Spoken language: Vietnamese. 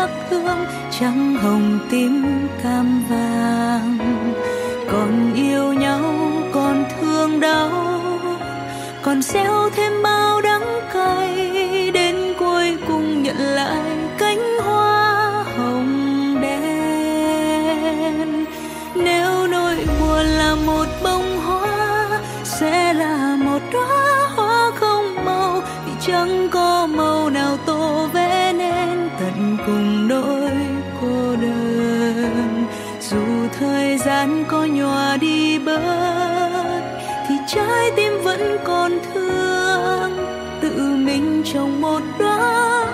sắc hương trắng hồng tím cam vàng. Còn yêu nhau, còn thương đau, còn gieo thêm bao đắng cay, đến cuối cùng nhận lại cánh hoa hồng đen. Nếu nỗi buồn là một bông hoa, sẽ là một đóa hoa không màu, vì chẳng có màu nào tô vẽ nên tận cùng nỗi cô đơn. Dù thời gian có nhòa đi bớt, thì trái tim vẫn còn thương, tự mình trồng một đóa